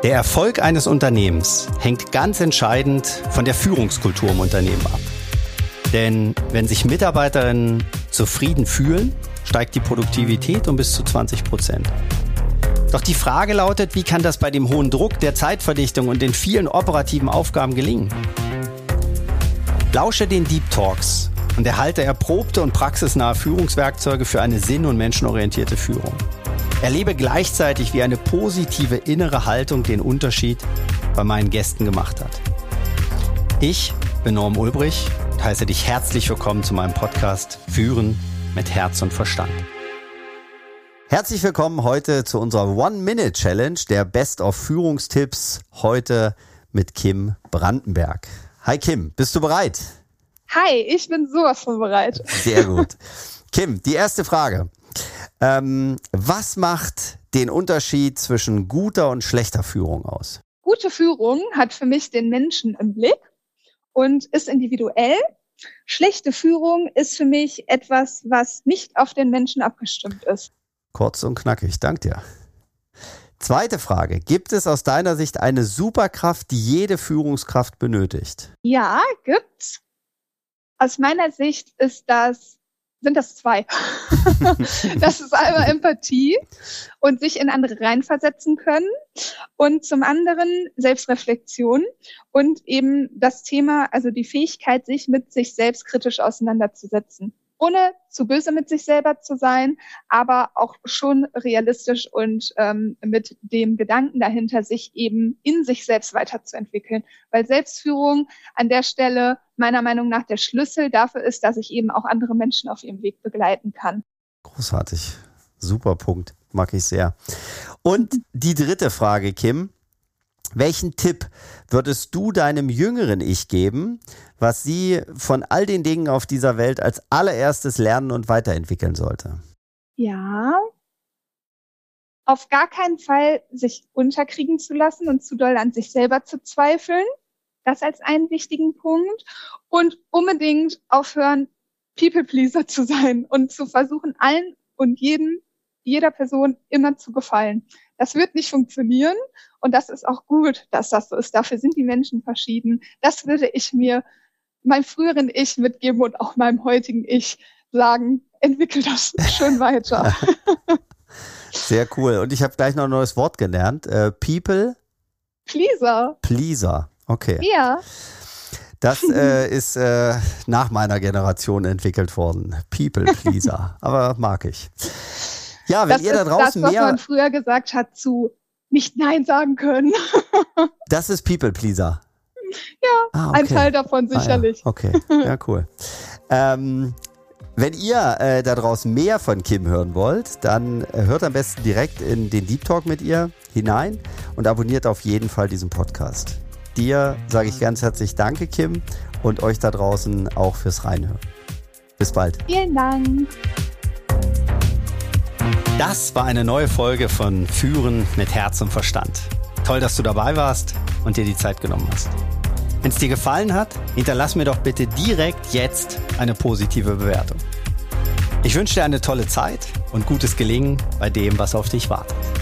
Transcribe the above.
Der Erfolg eines Unternehmens hängt ganz entscheidend von der Führungskultur im Unternehmen ab. Denn wenn sich Mitarbeiterinnen zufrieden fühlen, steigt die Produktivität um bis zu 20%. Doch die Frage lautet, wie kann das bei dem hohen Druck, der Zeitverdichtung und den vielen operativen Aufgaben gelingen? Lausche den Deep Talks und erhalte erprobte und praxisnahe Führungswerkzeuge für eine sinn- und menschenorientierte Führung. Erlebe gleichzeitig, wie eine positive innere Haltung den Unterschied bei meinen Gästen gemacht hat. Ich bin Norm Ulbrich und heiße dich herzlich willkommen zu meinem Podcast Führen mit Herz und Verstand. Herzlich willkommen heute zu unserer One-Minute-Challenge, der Best-of-Führungstipps, heute mit Kim Brandenberg. Hi Kim, bist du bereit? Hi, ich bin sowas von bereit. Sehr gut. Kim, die erste Frage. Was macht den Unterschied zwischen guter und schlechter Führung aus? Gute Führung hat für mich den Menschen im Blick und ist individuell. Schlechte Führung ist für mich etwas, was nicht auf den Menschen abgestimmt ist. Kurz und knackig, danke dir. Zweite Frage. Gibt es aus deiner Sicht eine Superkraft, die jede Führungskraft benötigt? Ja, gibt's. Aus meiner Sicht sind das zwei. Das ist einmal Empathie und sich in andere reinversetzen können und zum anderen Selbstreflexion und eben das Thema, also die Fähigkeit, sich mit sich selbst kritisch auseinanderzusetzen. Ohne zu böse mit sich selber zu sein, aber auch schon realistisch und mit dem Gedanken dahinter, sich eben in sich selbst weiterzuentwickeln. Weil Selbstführung an der Stelle meiner Meinung nach der Schlüssel dafür ist, dass ich eben auch andere Menschen auf ihrem Weg begleiten kann. Großartig. Super Punkt. Mag ich sehr. Und die dritte Frage, Kim. Welchen Tipp würdest du deinem jüngeren Ich geben, was sie von all den Dingen auf dieser Welt als allererstes lernen und weiterentwickeln sollte? Ja, auf gar keinen Fall sich unterkriegen zu lassen und zu doll an sich selber zu zweifeln. Das als einen wichtigen Punkt. Und unbedingt aufhören, People-Pleaser zu sein und zu versuchen, allen und jeder Person immer zu gefallen. Das wird nicht funktionieren und das ist auch gut, dass das so ist. Dafür sind die Menschen verschieden. Das würde ich mir meinem früheren Ich mitgeben und auch meinem heutigen Ich sagen, entwickelt das schön weiter. Sehr cool. Und ich habe gleich noch ein neues Wort gelernt. People? Pleaser. Pleaser, okay. Ja. Das ist nach meiner Generation entwickelt worden. People Pleaser. Aber mag ich. Ja, wenn ihr da draußen das, was man früher gesagt hat zu nicht Nein sagen können. Das ist People Pleaser. Ja, okay. Ein Teil davon sicherlich. Ja. Okay, ja, cool. Wenn ihr da draußen mehr von Kim hören wollt, dann hört am besten direkt in den Deep Talk mit ihr hinein und abonniert auf jeden Fall diesen Podcast. Dir sage ich ganz herzlich Danke, Kim, und euch da draußen auch fürs Reinhören. Bis bald. Vielen Dank. Das war eine neue Folge von Führen mit Herz und Verstand. Toll, dass du dabei warst und dir die Zeit genommen hast. Wenn es dir gefallen hat, hinterlass mir doch bitte direkt jetzt eine positive Bewertung. Ich wünsche dir eine tolle Zeit und gutes Gelingen bei dem, was auf dich wartet.